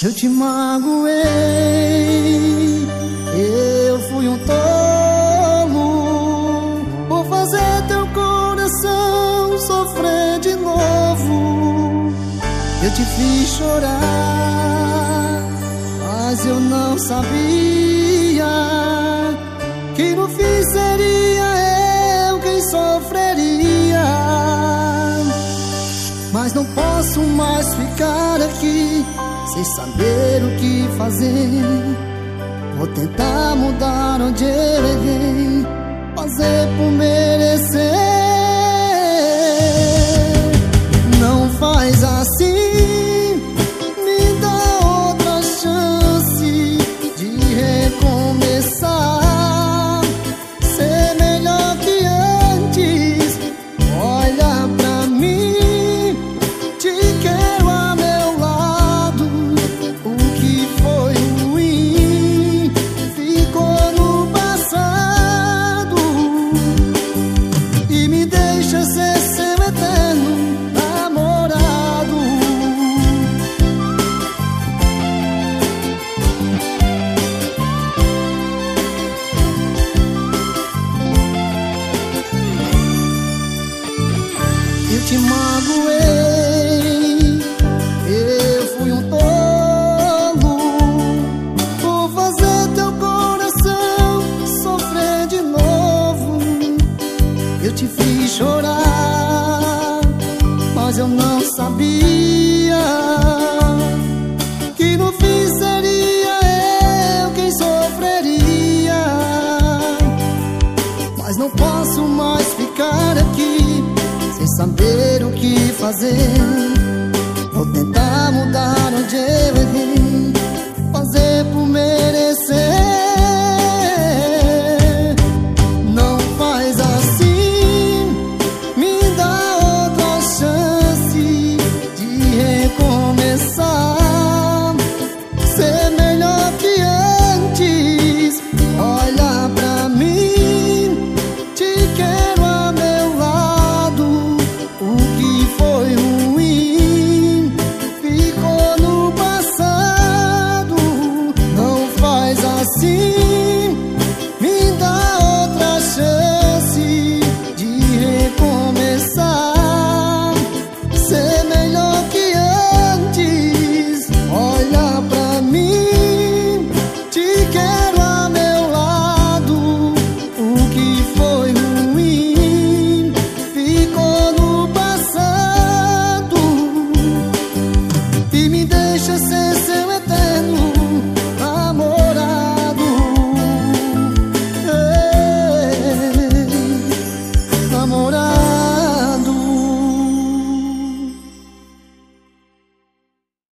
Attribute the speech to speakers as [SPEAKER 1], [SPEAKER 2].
[SPEAKER 1] Eu te magoei, eu fui um tolo por fazer teu coração sofrer de novo. Eu te fiz chorar, mas eu não sabia que no fim seria eu quem sofreria. Mas não posso mais ficar aqui sem saber o que fazer. Vou tentar mudar onde eu errei, fazer por merecer. Não faz assim, me dá outra chance de recomeçar, ser melhor que antes. Olha pra mim, te quero a meu lado. O que foi ruim ficou no passado e me deixa ser seu eterno namorado. Eu te magoei, eu fui um tolo por fazer teu coração sofrer de novo. Eu te fiz chorar, mas eu não sabia que no fim seria eu quem sofreria. Mas não posso mais ficar aqui sem saber o que fazer. Vou tentar mudar onde eu errei, fazer por merecer. Não faz assim, me dá outra chance de recomeçar, ser melhor que antes. Olha pra mim, te quero a meu lado. O que foi ruim ficou no passado. Não faz assim, me dá outra chance de recomeçar, ser melhor que antes. Olha pra mim, te quero a meu lado. O que foi ruim ficou no passado e me deixa ser